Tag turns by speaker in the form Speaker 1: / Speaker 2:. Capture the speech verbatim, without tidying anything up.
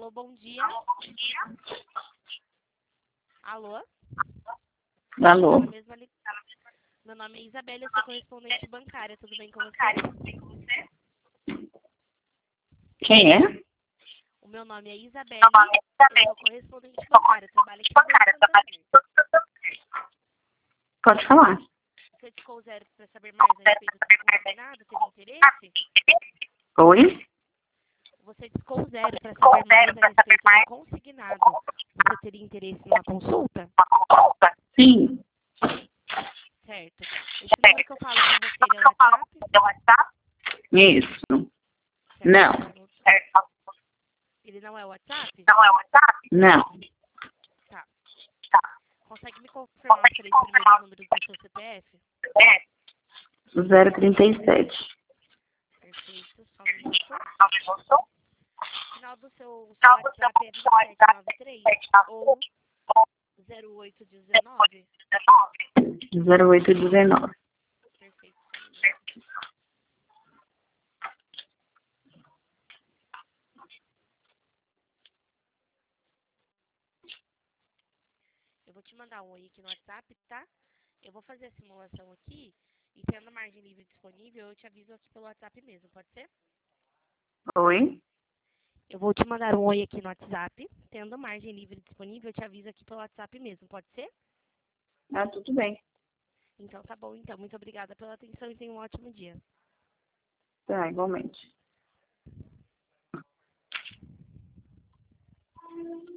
Speaker 1: Alô, bom dia. Alô?
Speaker 2: Alô?
Speaker 1: Na mesma li- Meu nome é Isabela, eu sou correspondente bancária. Tudo bem com você?
Speaker 2: Quem é?
Speaker 1: O meu nome é Isabela, eu sou correspondente bancária. Trabalho aqui no Banco Santander.
Speaker 2: Pode falar.
Speaker 1: Você discou zero para saber mais a respeito do seu consignado? Teria interesse?
Speaker 2: Oi?
Speaker 1: Você discou zero para saber mais a respeito do consignado. Você teria interesse numa consulta?
Speaker 2: Sim.
Speaker 1: Certo. Esse número que eu falo com você ele é o WhatsApp?
Speaker 2: Isso.
Speaker 1: Certo.
Speaker 2: Não.
Speaker 1: Ele não é o WhatsApp?
Speaker 2: Não.
Speaker 1: Tá. Consegue me confirmar os três primeiros números do seu C P F?
Speaker 2: zero trinta e sete.
Speaker 1: Perfeito. Só um minuto. O final do seu, seu WhatsApp é vinte e sete noventa e três ou zero oito dezenove?
Speaker 2: zero oito dezenove.
Speaker 1: Perfeito. Só um minuto. Eu vou te mandar um oi aqui no WhatsApp, tá? Eu vou fazer a simulação aqui e tendo margem livre disponível, eu te aviso aqui pelo WhatsApp mesmo, pode ser?
Speaker 2: Oi?
Speaker 1: Eu vou te mandar um oi aqui no WhatsApp, tendo margem livre disponível, eu te aviso aqui pelo WhatsApp mesmo, pode ser?
Speaker 2: Ah, tudo bem.
Speaker 1: Então tá bom, então. Muito obrigada pela atenção e tenha um ótimo dia.
Speaker 2: Tá, igualmente.